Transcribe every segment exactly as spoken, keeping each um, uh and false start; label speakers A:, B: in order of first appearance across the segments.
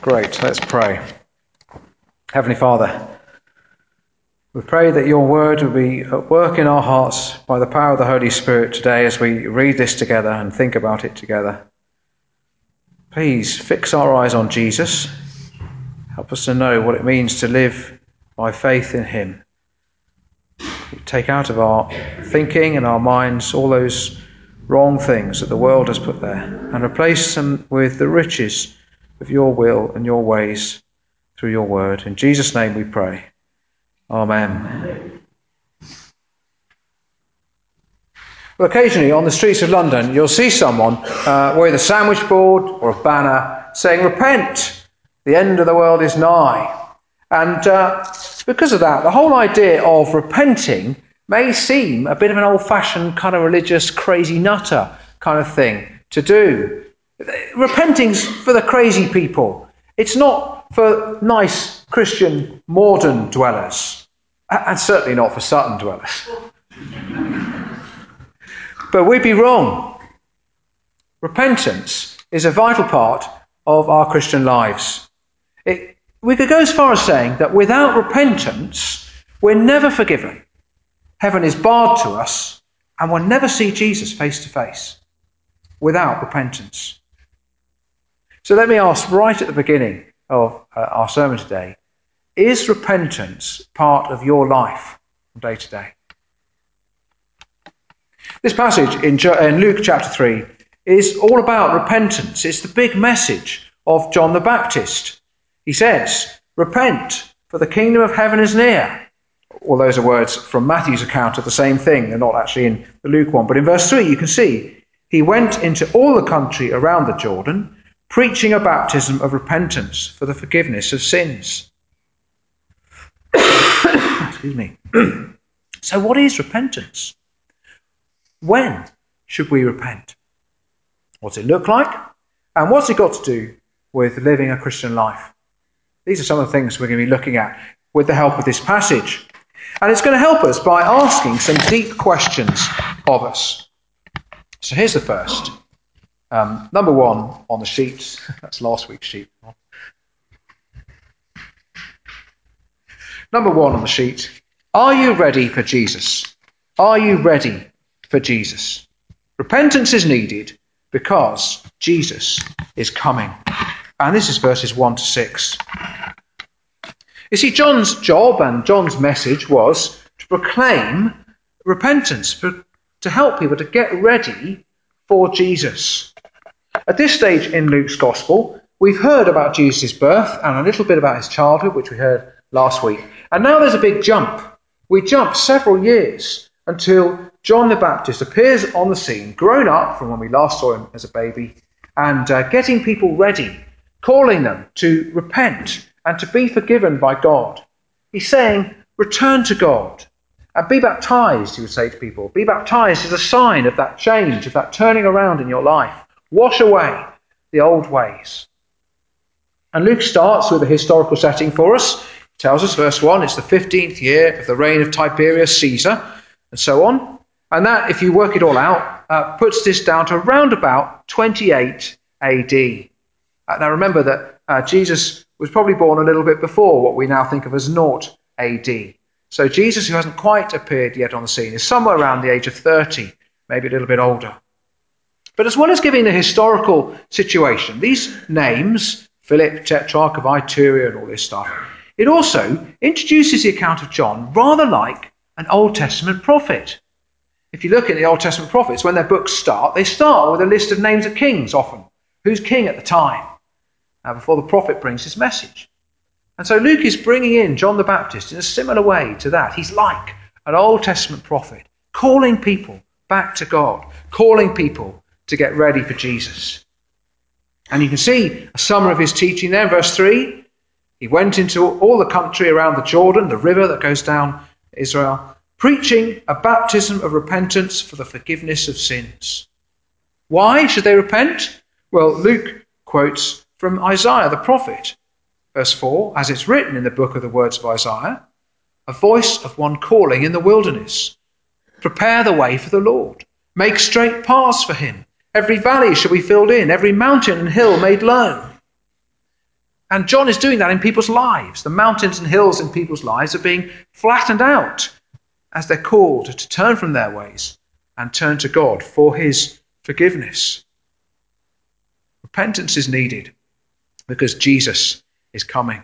A: Great, let's pray. Heavenly Father, we pray that your word will be at work in our hearts by the power of the Holy Spirit today as we read this together and think about it together. Please fix our eyes on Jesus. Help us to know what it means to live by faith in him. Take out of our thinking and our minds all those wrong things that the world has put there and replace them with the riches of your will and your ways through your word. In Jesus' name we pray. Amen. Well, occasionally on the streets of London, you'll see someone uh, with a sandwich board or a banner saying, "Repent, the end of the world is nigh." And uh, because of that, the whole idea of repenting may seem a bit of an old-fashioned kind of religious crazy nutter kind of thing to do. Repenting's for the crazy people. It's not for nice Christian modern dwellers, and certainly not for Sutton dwellers. But we'd be wrong. Repentance is a vital part of our Christian lives. It, we could go as far as saying that without repentance, we're never forgiven. Heaven is barred to us, and we'll never see Jesus face to face without repentance. So let me ask right at the beginning of uh, our sermon today, is repentance part of your life from day to day? This passage in, in Luke chapter three is all about repentance. It's the big message of John the Baptist. He says, "Repent, for the kingdom of heaven is near." All those are words from Matthew's account of the same thing. They're not actually in the Luke one. But in verse three, you can see, "He went into all the country around the Jordan, preaching a baptism of repentance for the forgiveness of sins." Excuse me. So what is repentance? When should we repent? What's it look like? And what's it got to do with living a Christian life? These are some of the things we're going to be looking at with the help of this passage. And it's going to help us by asking some deep questions of us. So here's the first. Um, number one on the sheet. That's last week's sheet. Number one on the sheet. Are you ready for Jesus? Are you ready for Jesus? Repentance is needed because Jesus is coming. And this is verses one to six. You see, John's job and John's message was to proclaim repentance, to help people to get ready for Jesus. At this stage in Luke's Gospel, we've heard about Jesus' birth and a little bit about his childhood, which we heard last week. And now there's a big jump. We jump several years until John the Baptist appears on the scene, grown up from when we last saw him as a baby, and uh, getting people ready, calling them to repent and to be forgiven by God. He's saying, return to God and be baptized, he would say to people. Be baptized is a sign of that change, of that turning around in your life. Wash away the old ways. And Luke starts with a historical setting for us. He tells us, verse one, it's the fifteenth year of the reign of Tiberius Caesar, and so on. And that, if you work it all out, uh, puts this down to around about twenty-eight A D. Uh, now remember that uh, Jesus was probably born a little bit before what we now think of as naught A D. So Jesus, who hasn't quite appeared yet on the scene, is somewhere around the age of thirty, maybe a little bit older. But as well as giving the historical situation, these names, Philip, Tetrarch of Iturea and all this stuff, it also introduces the account of John rather like an Old Testament prophet. If you look at the Old Testament prophets, when their books start, they start with a list of names of kings often. Who's king at the time? Uh, before the prophet brings his message. And so Luke is bringing in John the Baptist in a similar way to that. He's like an Old Testament prophet, calling people back to God, calling people to get ready for Jesus. And you can see a summary of his teaching there in verse three. He went into all the country around the Jordan, the river that goes down Israel, preaching a baptism of repentance for the forgiveness of sins. Why should they repent? Well, Luke quotes from Isaiah the prophet. Verse four, as it's written in the book of the words of Isaiah, a voice of one calling in the wilderness, prepare the way for the Lord, make straight paths for him. Every valley shall be filled in, every mountain and hill made low. And John is doing that in people's lives. The mountains and hills in people's lives are being flattened out as they're called to turn from their ways and turn to God for his forgiveness. Repentance is needed because Jesus is coming.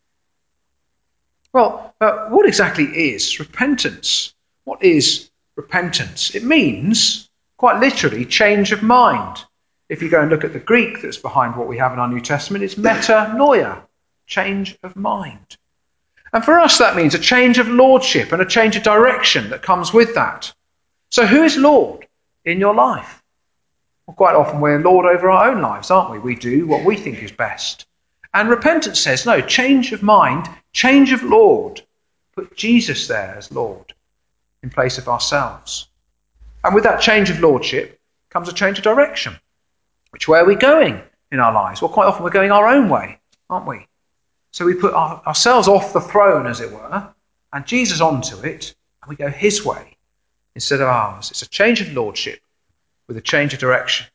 A: Well, uh, what exactly is repentance? What is repentance? It means, quite literally, change of mind. If you go and look at the Greek that's behind what we have in our New Testament, it's metanoia, change of mind. And for us, that means a change of lordship and a change of direction that comes with that. So who is Lord in your life? Well, quite often we're Lord over our own lives, aren't we? We do what we think is best. And repentance says, no, change of mind, change of Lord. Put Jesus there as Lord in place of ourselves. And with that change of lordship comes a change of direction. Which way are we going in our lives? Well, quite often we're going our own way, aren't we? So we put our, ourselves off the throne, as it were, and Jesus onto it, and we go his way instead of ours. It's a change of lordship with a change of direction.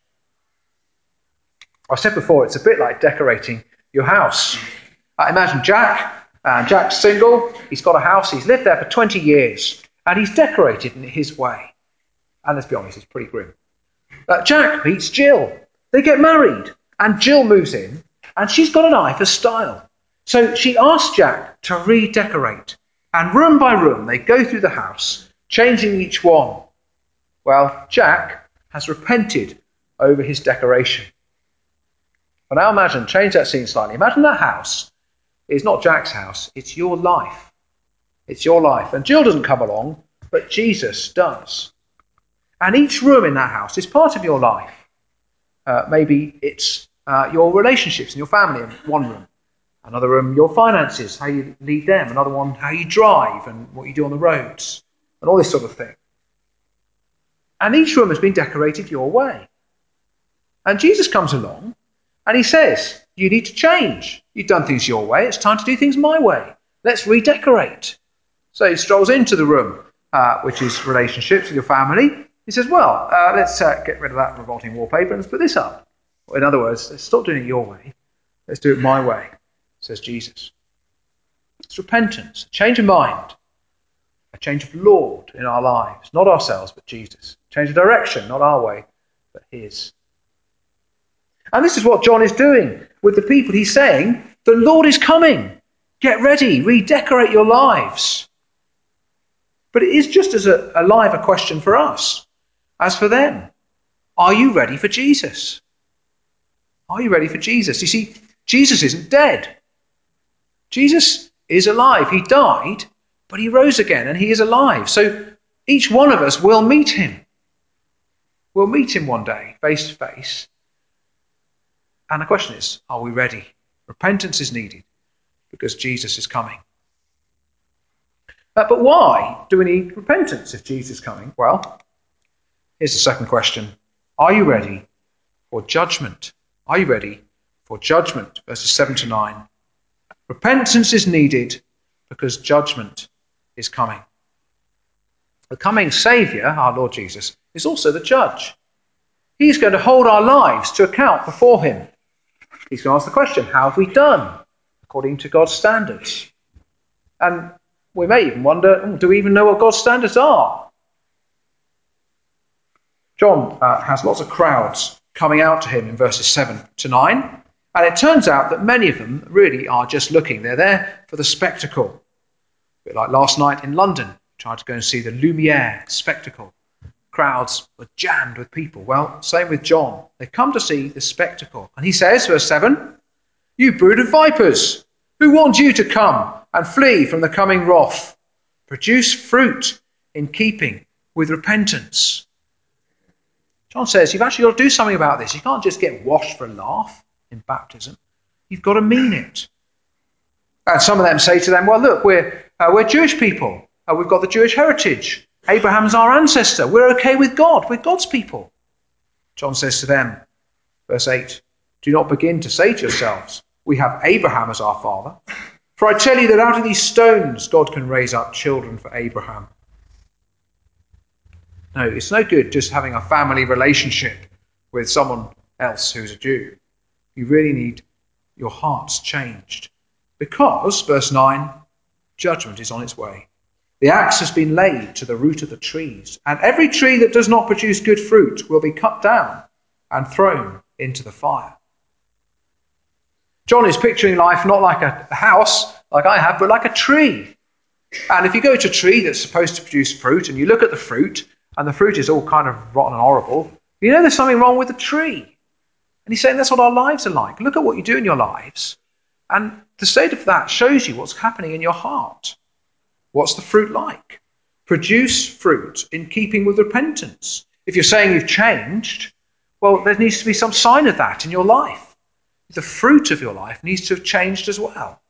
A: I said before, it's a bit like decorating your house. I imagine Jack, uh, Jack's single, he's got a house, he's lived there for twenty years, and he's decorated in his way. And let's be honest, it's pretty grim. Uh, Jack meets Jill. They get married, and Jill moves in, and she's got an eye for style. So she asks Jack to redecorate, and room by room they go through the house, changing each one. Well, Jack has repented over his decoration. But now imagine, change that scene slightly. Imagine that house is not Jack's house, it's your life. It's your life. And Jill doesn't come along, but Jesus does. And each room in that house is part of your life. Uh, maybe it's uh, your relationships and your family in one room. Another room, your finances, how you lead them. Another one, how you drive and what you do on the roads and all this sort of thing. And each room has been decorated your way. And Jesus comes along and he says, you need to change. You've done things your way. It's time to do things my way. Let's redecorate. So he strolls into the room, uh, which is relationships with your family. He says, well, uh, let's uh, get rid of that revolting wallpaper and let's put this up. Or in other words, let's stop doing it your way. Let's do it my way, says Jesus. It's repentance, a change of mind, a change of Lord in our lives. Not ourselves, but Jesus. Change of direction, not our way, but his. And this is what John is doing with the people. He's saying, the Lord is coming. Get ready, redecorate your lives. But it is just as a, alive a question for us as for them. Are you ready for Jesus? Are you ready for Jesus? You see, Jesus isn't dead. Jesus is alive. He died, but he rose again and he is alive. So each one of us will meet him. We'll meet him one day, face to face. And the question is, are we ready? Repentance is needed because Jesus is coming. Uh, but why do we need repentance if Jesus is coming? Well, here's the second question. Are you ready for judgment? Are you ready for judgment? Verses seven to nine. Repentance is needed because judgment is coming. The coming Saviour, our Lord Jesus, is also the judge. He's going to hold our lives to account before him. He's going to ask the question, how have we done according to God's standards? And we may even wonder, oh, do we even know what God's standards are? John uh, has lots of crowds coming out to him in verses seven to nine. And it turns out that many of them really are just looking. They're there for the spectacle. A bit like last night in London, tried to go and see the Lumiere spectacle. Crowds were jammed with people. Well, same with John. They come to see the spectacle. And he says, verse seven, you brood of vipers, who warned you to come and flee from the coming wrath? Produce fruit in keeping with repentance. John says, you've actually got to do something about this. You can't just get washed for a laugh in baptism. You've got to mean it. And some of them say to them, well, look, we're, uh, we're Jewish people. Uh, we've got the Jewish heritage. Abraham's our ancestor. We're okay with God. We're God's people. John says to them, verse eight, do not begin to say to yourselves, we have Abraham as our father. For I tell you that out of these stones God can raise up children for Abraham. No, it's no good just having a family relationship with someone else who's a Jew. You really need your hearts changed. Because, verse nine, judgment is on its way. The axe has been laid to the root of the trees, and every tree that does not produce good fruit will be cut down and thrown into the fire. John is picturing life not like a house, like I have, but like a tree. And if you go to a tree that's supposed to produce fruit, and you look at the fruit, and the fruit is all kind of rotten and horrible, you know there's something wrong with the tree. And he's saying that's what our lives are like. Look at what you do in your lives. And the state of that shows you what's happening in your heart. What's the fruit like? Produce fruit in keeping with repentance. If you're saying you've changed, well, there needs to be some sign of that in your life. The fruit of your life needs to have changed as well.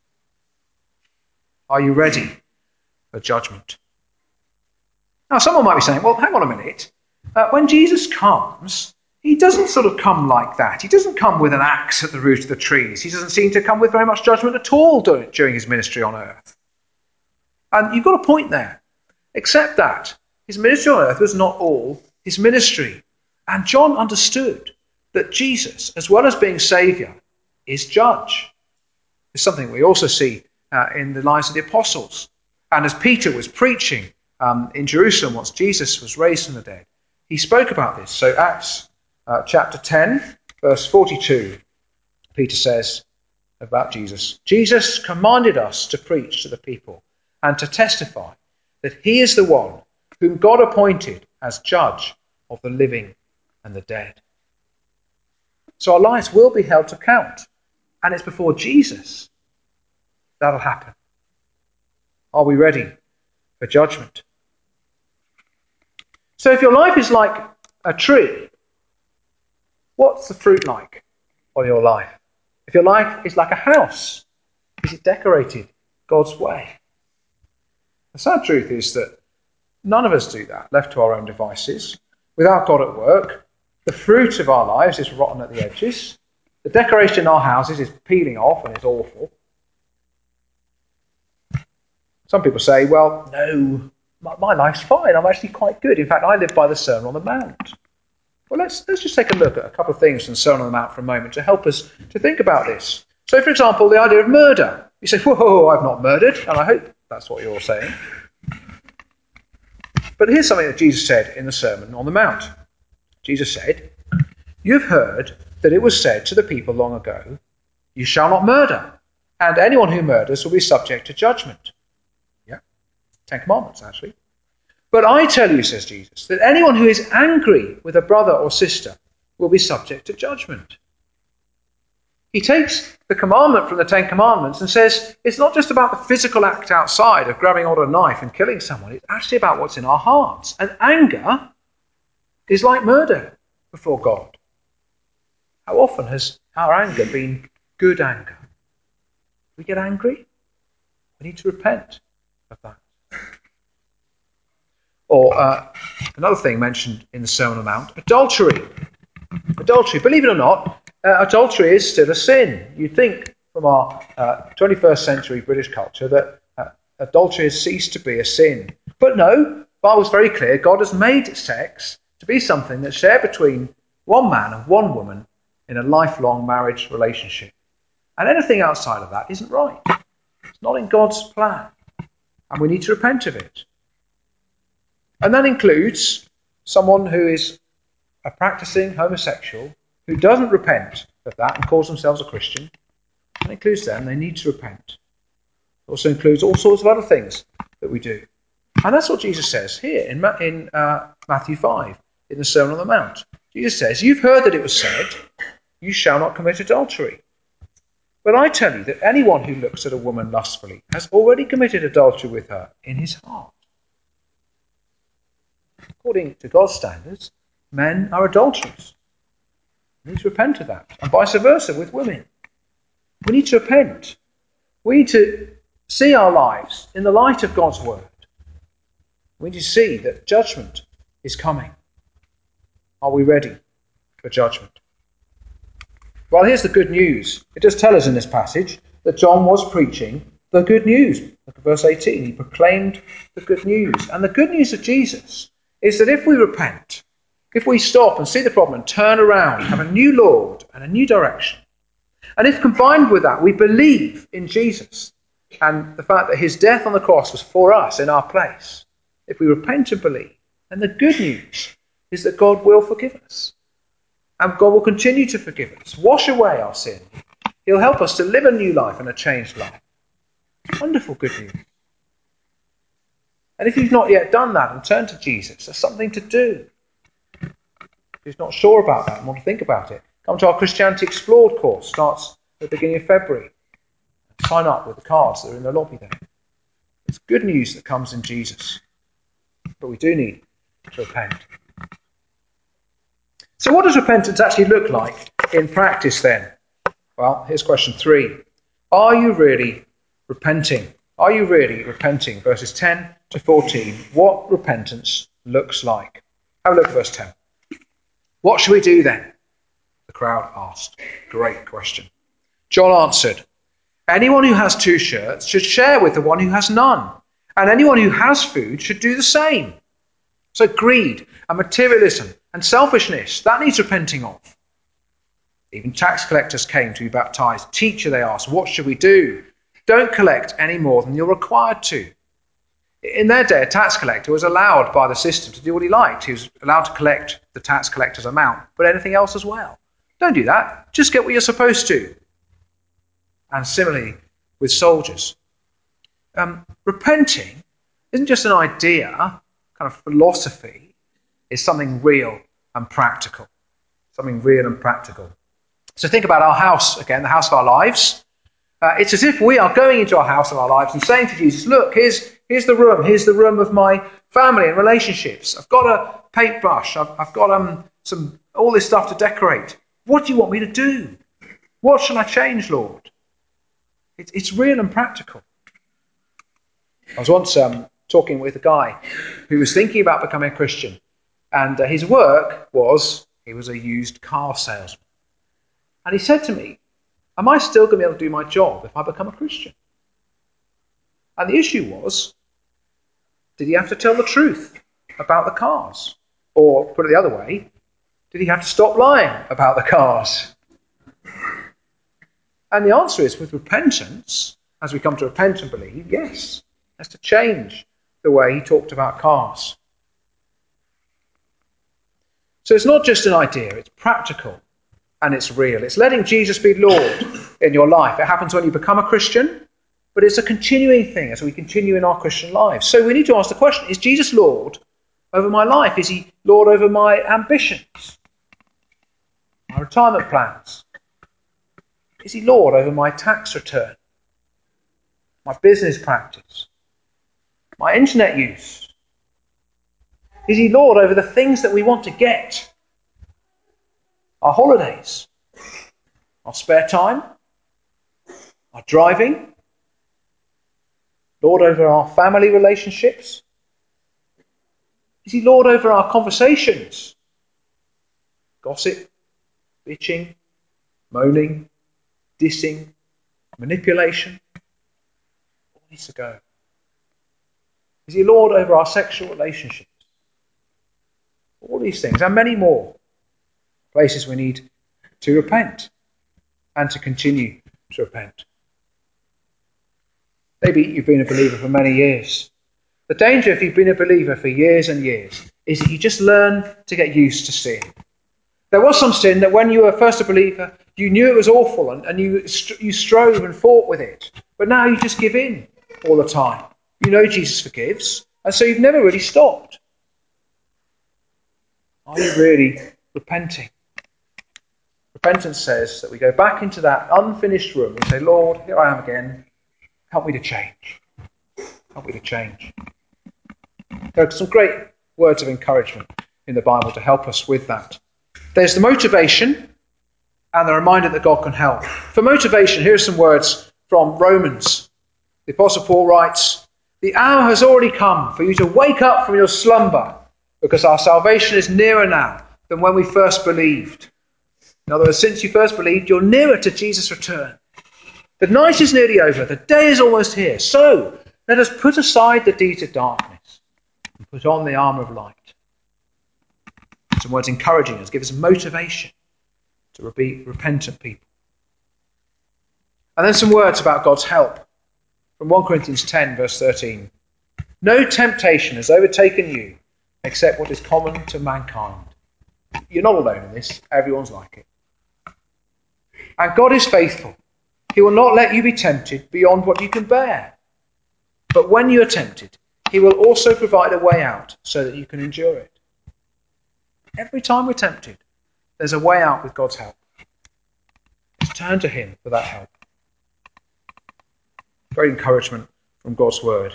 A: Are you ready for judgment? Now, someone might be saying, well, hang on a minute. Uh, when Jesus comes, he doesn't sort of come like that. He doesn't come with an axe at the root of the trees. He doesn't seem to come with very much judgment at all during his ministry on earth. And you've got a point there. Except that his ministry on earth was not all his ministry. And John understood that Jesus, as well as being Saviour, is judge. It's something we also see uh, in the lives of the apostles. And as Peter was preaching um, in Jerusalem once Jesus was raised from the dead, he spoke about this. So Acts uh, chapter ten, verse forty-two, Peter says about Jesus, Jesus commanded us to preach to the people and to testify that he is the one whom God appointed as judge of the living and the dead. So our lives will be held to account, and it's before Jesus that'll happen. Are we ready for judgment? So if your life is like a tree, what's the fruit like on your life? If your life is like a house, is it decorated God's way? The sad truth is that none of us do that, left to our own devices. Without God at work, the fruit of our lives is rotten at the edges. The decoration in our houses is peeling off and it's awful. Some people say, well, no, my, my life's fine. I'm actually quite good. In fact, I live by the Sermon on the Mount. Well, let's, let's just take a look at a couple of things from the Sermon on the Mount for a moment to help us to think about this. So, for example, the idea of murder. You say, whoa, I've not murdered, and I hope that's what you're all saying. But here's something that Jesus said in the Sermon on the Mount. Jesus said, you've heard that it was said to the people long ago, you shall not murder, and anyone who murders will be subject to judgment. Yeah, Ten Commandments, actually. But I tell you, says Jesus, that anyone who is angry with a brother or sister will be subject to judgment. He takes the commandment from the Ten Commandments and says it's not just about the physical act outside of grabbing hold of a knife and killing someone. It's actually about what's in our hearts. And anger is like murder before God. How often has our anger been good anger? We get angry? We need to repent of that. Or uh, another thing mentioned in the Sermon on the Mount, adultery. Adultery, believe it or not, uh, adultery is still a sin. You'd think from our uh, twenty-first century British culture that uh, adultery has ceased to be a sin. But no, the Bible's very clear. God has made sex to be something that's shared between one man and one woman in a lifelong marriage relationship. And anything outside of that isn't right. It's not in God's plan. And we need to repent of it. And that includes someone who is a practicing homosexual who doesn't repent of that and calls themselves a Christian. That includes them. They need to repent. It also includes all sorts of other things that we do. And that's what Jesus says here in, in uh, Matthew five, in the Sermon on the Mount. Jesus says, you've heard that it was said, you shall not commit adultery. But I tell you that anyone who looks at a woman lustfully has already committed adultery with her in his heart. According to God's standards, men are adulterers. We need to repent of that. And vice versa with women. We need to repent. We need to see our lives in the light of God's word. We need to see that judgment is coming. Are we ready for judgment? Well, here's the good news. It does tell us in this passage that John was preaching the good news. Look at verse eighteen. He proclaimed the good news. And the good news of Jesus is that if we repent, if we stop and see the problem and turn around, have a new Lord and a new direction, And if combined with that, we believe in Jesus and the fact that his death on the cross was for us in our place, if we repent and believe, then the good news is that God will forgive us. And God will continue to forgive us, wash away our sin. He'll help us to live a new life and a changed life. Wonderful good news. And if you've not yet done that and turned to Jesus, there's something to do. If you're not sure about that and want to think about it, come to our Christianity Explored course. Starts at the beginning of February. Sign up with the cards that are in the lobby there. It's good news that comes in Jesus. But we do need to repent. So what does repentance actually look like in practice then? Well, here's question three. Are you really repenting? Are you really repenting? Verses ten to fourteen. What repentance looks like. Have a look at verse ten. What shall we do then? The crowd asked. Great question. John answered, anyone who has two shirts should share with the one who has none. And anyone who has food should do the same. So greed and materialism and selfishness, that needs repenting of. Even tax collectors came to be baptized. Teacher, they asked, what should we do? Don't collect any more than you're required to. In their day, a tax collector was allowed by the system to do what he liked. He was allowed to collect the tax collector's amount, but anything else as well. Don't do that. Just get what you're supposed to. And similarly with soldiers. Um, repenting isn't just an idea, kind of philosophy. It's something real and practical. Something real and practical. So think about our house again, the house of our lives. Uh, it's as if we are going into our house of our lives and saying to Jesus, look, here's, here's the room. Here's the room of my family and relationships. I've got a paintbrush. I've, I've got um, some all this stuff to decorate. What do you want me to do? What shall I change, Lord? It, it's real and practical. I was once um, talking with a guy who was thinking about becoming a Christian. And uh, his work was, he was a used car salesman. And he said to me, am I still going to be able to do my job if I become a Christian? And the issue was, did he have to tell the truth about the cars? Or, put it the other way, did he have to stop lying about the cars? And the answer is, with repentance, as we come to repent and believe, yes, he has to change the way he talked about cars. So it's not just an idea, it's practical. And it's real. It's letting Jesus be Lord in your life. It happens when you become a Christian, but it's a continuing thing as we continue in our Christian lives. So we need to ask the question, is Jesus Lord over my life? Is he Lord over my ambitions, my retirement plans? Is he Lord over my tax return, my business practice, my internet use? Is he Lord over the things that we want to get? Our holidays, our spare time, our driving, Lord over our family relationships? Is he Lord over our conversations? Gossip, bitching, moaning, dissing, manipulation? All needs to go. Is he Lord over our sexual relationships? All these things and many more places we need to repent and to continue to repent. Maybe you've been a believer for many years. The danger if you've been a believer for years and years is that you just learn to get used to sin. There was some sin that when you were first a believer, you knew it was awful and, and you, you strove and fought with it. But now you just give in all the time. You know Jesus forgives, and so you've never really stopped. Are you really repenting? Repentance says that we go back into that unfinished room and say, Lord, here I am again. Help me to change. Help me to change. There are some great words of encouragement in the Bible to help us with that. There's the motivation and the reminder that God can help. For motivation, here are some words from Romans. The Apostle Paul writes, the hour has already come for you to wake up from your slumber, because our salvation is nearer now than when we first believed. In other words, since you first believed, you're nearer to Jesus' return. The night is nearly over. The day is almost here. So let us put aside the deeds of darkness and put on the armour of light. Some words encouraging us, give us motivation to be repentant people. And then some words about God's help from First Corinthians ten, verse thirteen. No temptation has overtaken you except what is common to mankind. You're not alone in this. Everyone's like it. And God is faithful. He will not let you be tempted beyond what you can bear. But when you are tempted, he will also provide a way out so that you can endure it. Every time we're tempted, there's a way out with God's help. Just turn to him for that help. Great encouragement from God's word.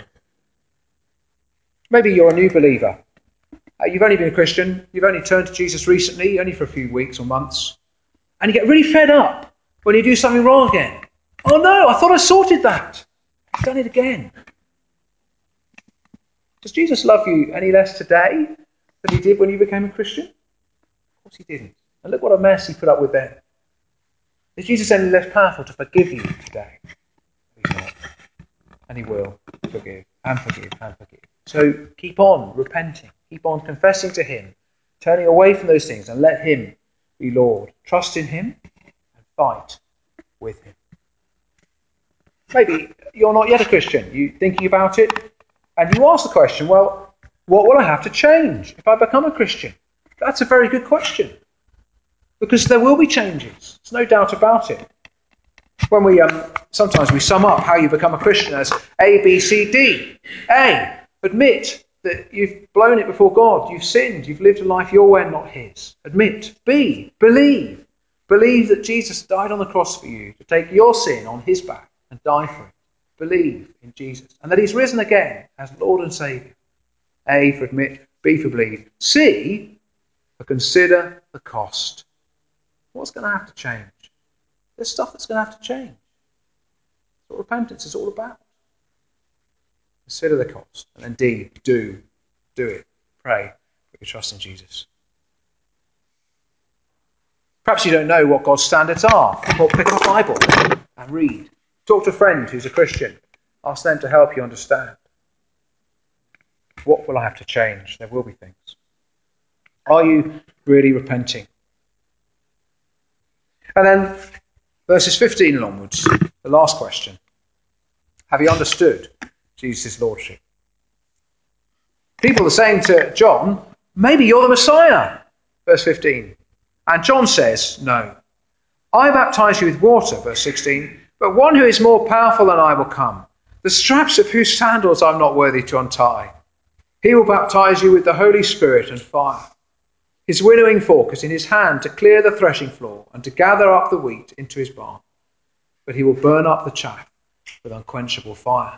A: Maybe you're a new believer. Uh, you've only been a Christian. You've only turned to Jesus recently, only for a few weeks or months. And you get really fed up when you do something wrong again. Oh no, I thought I sorted that. I've done it again. Does Jesus love you any less today than he did when you became a Christian? Of course he didn't. And look what a mess he put up with then. Is Jesus any less powerful to forgive you today? He's not. And he will forgive and forgive and forgive. So keep on repenting. Keep on confessing to him, turning away from those things and let him be Lord. Trust in him and fight with him. Maybe you're not yet a Christian. You're thinking about it and you ask the question, well, what will I have to change if I become a Christian? That's a very good question. Because there will be changes. There's no doubt about it. When we um, sometimes we sum up how you become a Christian as A, B, C, D. A, admit that you've blown it before God. You've sinned. You've lived a life your way and not his. Admit. B, believe. Believe that Jesus died on the cross for you to take your sin on his back and die for it. Believe in Jesus. And that he's risen again as Lord and Saviour. A, for admit. B, for believe. C, for consider the cost. What's going to have to change? There's stuff that's going to have to change. That's what repentance is all about. Consider the cost. And then D, do. Do it. Pray. Put your trust in Jesus. Perhaps you don't know what God's standards are. Well, pick up a Bible and read. Talk to a friend who's a Christian. Ask them to help you understand. What will I have to change? There will be things. Are you really repenting? And then verses fifteen and onwards, the last question. Have you understood Jesus' lordship? People are saying to John, maybe you're the Messiah. Verse fifteen. And John says, no. I baptize you with water, verse sixteen, but one who is more powerful than I will come, the straps of whose sandals I'm not worthy to untie. He will baptize you with the Holy Spirit and fire. His winnowing fork is in his hand to clear the threshing floor and to gather up the wheat into his barn. But he will burn up the chaff with unquenchable fire.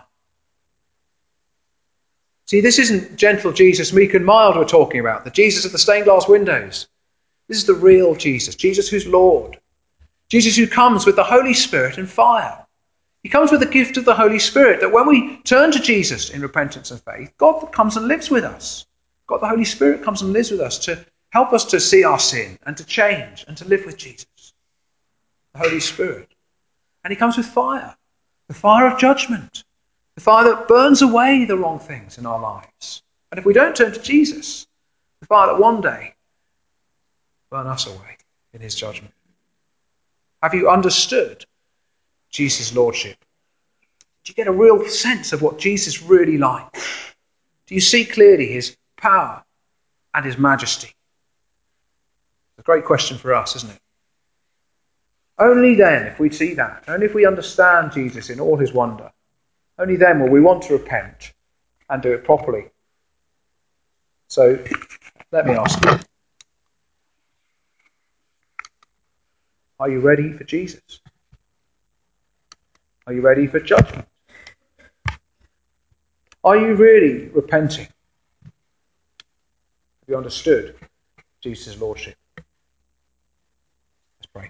A: See, this isn't gentle Jesus, meek and mild we're talking about, the Jesus of the stained glass windows. This is the real Jesus, Jesus who's Lord. Jesus who comes with the Holy Spirit and fire. He comes with the gift of the Holy Spirit, that when we turn to Jesus in repentance and faith, God comes and lives with us. God the Holy Spirit comes and lives with us to help us to see our sin and to change and to live with Jesus. The Holy Spirit. And he comes with fire. The fire of judgment. The fire that burns away the wrong things in our lives. And if we don't turn to Jesus, the fire that one day will burn us away in his judgment. Have you understood Jesus' lordship? Do you get a real sense of what Jesus really like? Do you see clearly his power and his majesty? It's a great question for us, isn't it? Only then, if we see that, only if we understand Jesus in all his wonder, only then will we want to repent and do it properly. So, let me ask you, are you ready for Jesus? Are you ready for judgment? Are you really repenting? Have you understood Jesus' lordship? Let's pray.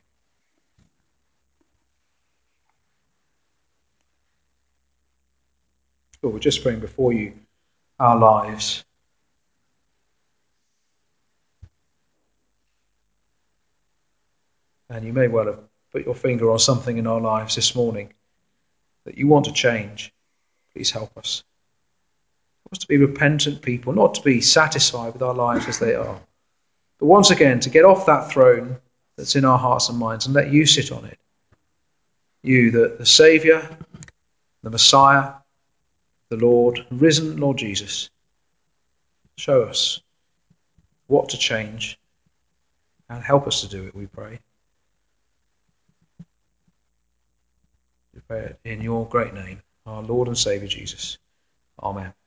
A: Lord, we're just praying before you our lives. And you may well have put your finger on something in our lives this morning that you want to change. Please help us. Help us to be repentant people, not to be satisfied with our lives as they are, but once again to get off that throne that's in our hearts and minds and let you sit on it. you, the, the Saviour, the Messiah, the Lord, risen Lord Jesus. Show us what to change and help us to do it, we pray. We pray it in your great name, our Lord and Saviour Jesus. Amen.